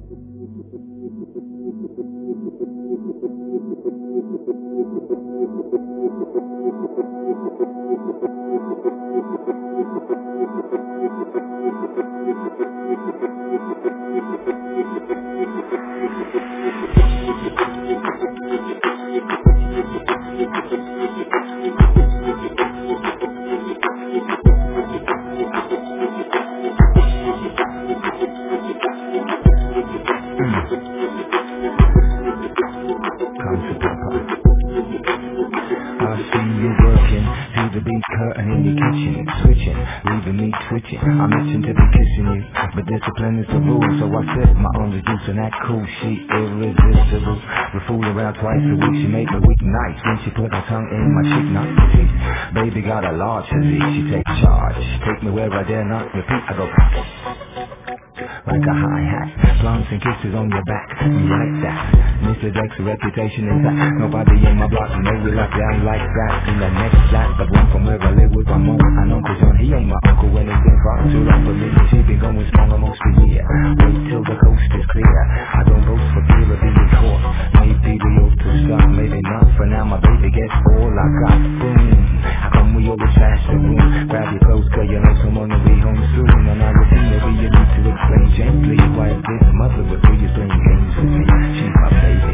Come to Papa. I see you working to the beat curtain in your kitchen, switching, leaving me twitching. I'm itching to be kissing you, but discipline is the rule, so I sip my orange juice and that cool sheet irresistible. We fool around twice a week, she made me weak nights when she put her tongue in my cheek, not petite. Baby got a large physique, she takes charge, take me where I dare not repeat. I go like a hi-hat, glancing kisses on your back, you like that. Mr. Jack's reputation intact, nobody in my block know we lock down like that. In the next flat, but one from where I live with my mom and Uncle John. He ain't my uncle when it's been far too long for me. She been going strong almost a year. Wait till the coast is clear. I don't boast for fear of being caught. Maybe we ought to stop, maybe not. For now my baby gets all I got. Boom, how come we always trash the room? Grab your clothes, cause you know someone will be home soon. And I will see maybe you need to explain gently why this mother would do you playing games with me. She's my baby.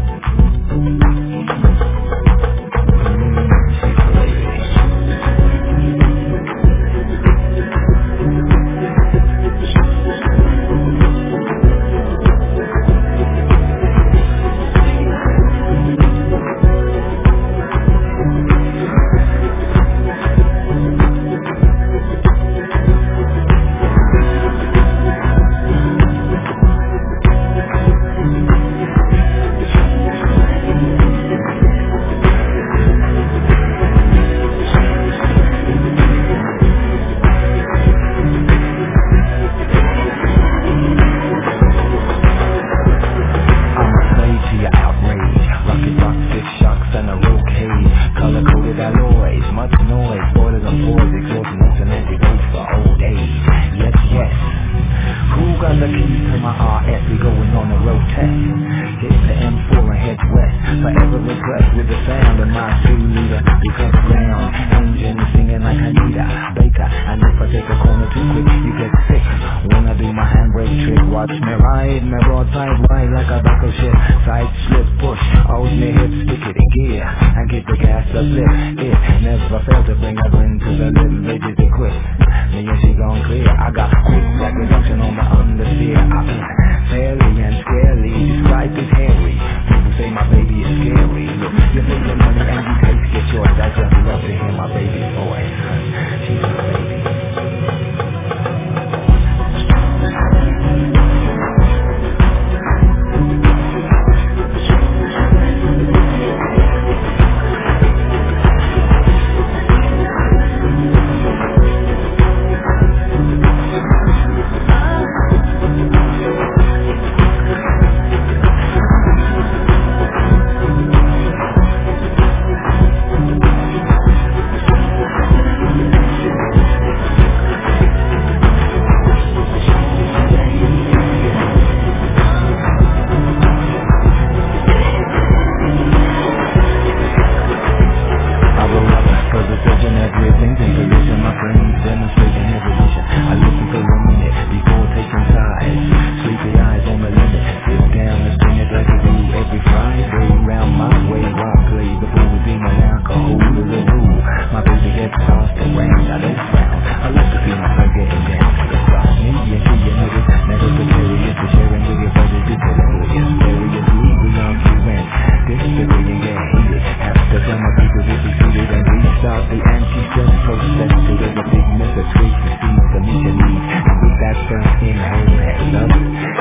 She's my baby. Watch me ride, me broadside wide like a buckle ship. Side slip, push, out me hips, stick it in gear, and give the gas a flip. It never failed to bring her into the little lady to quit. Me and she gone clear, I got quick black reduction on the understeer. I fairly and scarily described as hairy. People say my baby is scary. Look, you pay your money and you take your choice. I just love to hear my baby's voice. She's my baby. The anti-stress process to the big mess of tweaks, the seeds, the mission needs, and with that first inhale, love.